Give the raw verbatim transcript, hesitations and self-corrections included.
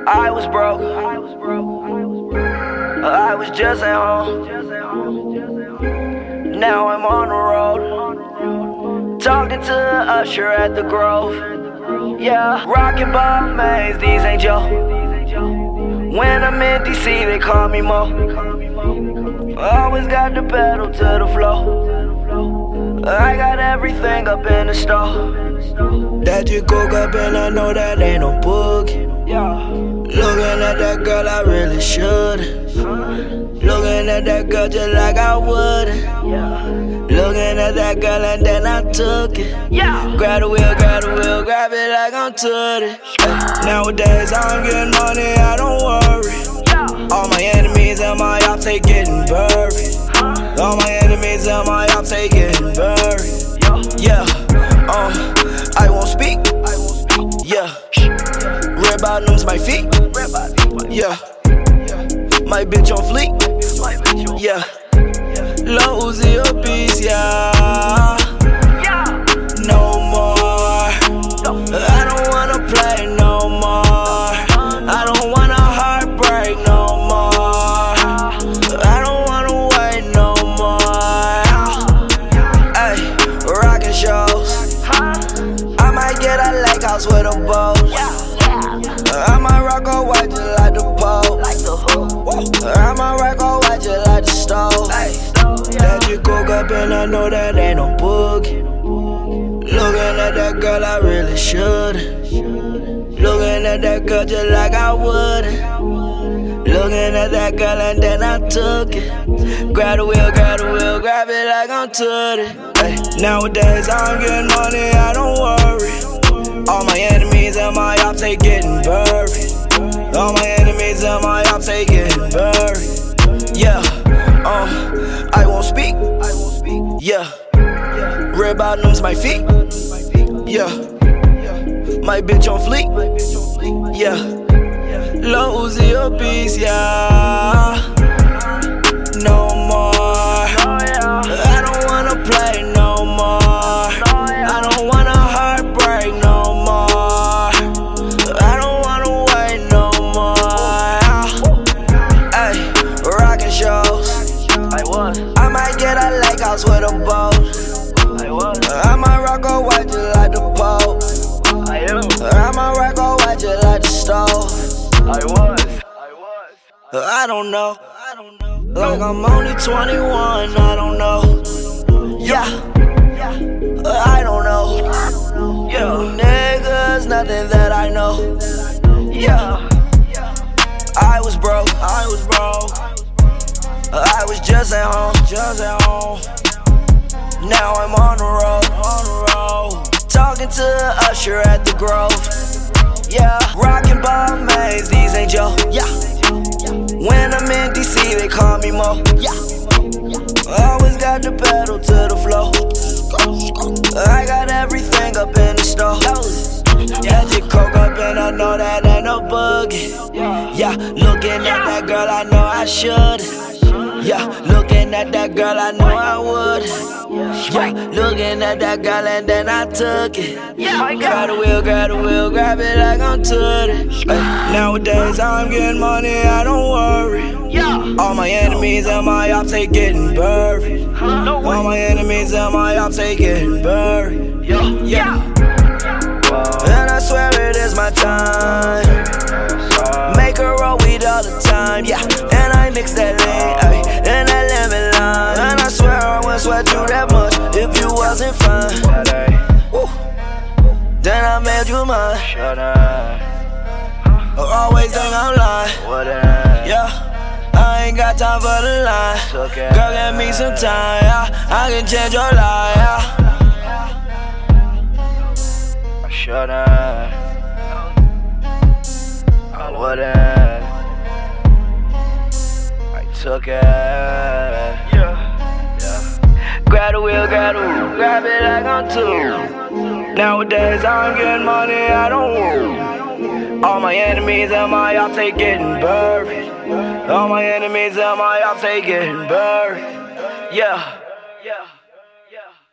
I was broke. I was just at home. Now I'm on the road, talking to the usher at the Grove. Yeah, rockin' Bob Mays, these ain't Joe. When I'm in D C, they call me Mo. Always got the pedal to the floor. I got everything up in the store. That you cook up and I know that ain't no boogie. Looking at that girl, I really shouldn't. Looking at that girl just like I wouldn't. Looking at that girl and then I took it. Grab the wheel, grab the wheel, grab it like I'm Tootie. Nowadays I'm getting money, I don't worry. All my enemies and my ops, they getting buried. All my enemies and my ops, they getting buried. Yeah, um, I won't speak. Yeah, red bottoms my feet. Yeah, my bitch on fleek. Yeah, Lil Uzi a beast. Yeah, no more. I don't wanna play no more. I don't wanna heartbreak no more. I don't wanna wait no more. Ay, rockin' shows. I might get a lake house with a boat. I might rock a white just like the pole. I might rock a white just like the stove. That you cook up and I know that ain't no boogie. Looking at that girl, I really shouldn't. Looking at that girl just like I wouldn't. Looking at that girl and then I took it. Grab the wheel, grab the wheel, grab it like I'm Tootie. Ay, nowadays I'm getting money, I don't worry. All my enemies and my ops, they getting buried. All my enemies and my ops, they getting buried. Yeah, um, I won't speak. Yeah, red bottoms my feet. Yeah, my bitch on fleek. Yeah, Lil Uzi a beast. Yeah, no more. I don't wanna play no more. I don't wanna heartbreak no more. I don't wanna wait no more. Ay, rockin' shows. I might get a lake house with a boat. I might rock a white just like the pole. I might rock a white just like the stove. I was. I don't know. Like I'm only twenty-one, I don't know. Yeah, I don't know. Yeah, niggas, nothing that I know. Yeah, I was broke, I was broke. I was just at home, just at home. Now I'm on the road, on the road, talking to the usher at the Grove. Yeah, rockin' Bob Mays, these ain't Joe. Yeah, when I'm in D C, they call me Mo. Yeah, always got the pedal to the floor. I got everything up in the store. Yeah, just coke up and I know that ain't no boogie. Yeah, looking at that girl, I know I should. Yeah, looking at that girl, I know I would. Yeah, looking at that girl and then I took it. Grab the wheel, grab the wheel, grab it like I'm Tootie. Nowadays I'm getting money, I don't worry. All my enemies and my ops, they getting buried. All my enemies and my ops, they getting buried. Yeah, and I swear it is my time. Make her roll weed all the time, yeah. And I mix that lean, ay, and that lemon lime. And I swear I wouldn't sweat you that much if you wasn't fine. Woo. Then I made you mine. I always think I'm lying. Yeah, I ain't got time for the line. Girl, give me some time, yeah. I can change your life, yeah. I shouldn't. I wouldn't. I took it. Yeah, yeah. Grab the wheel, grab the wheel, grab it like I'm Tootie. Nowadays I'm getting money, I don't worry. All my enemies and my ops, they getting buried. All my enemies and my ops, they getting buried. Yeah.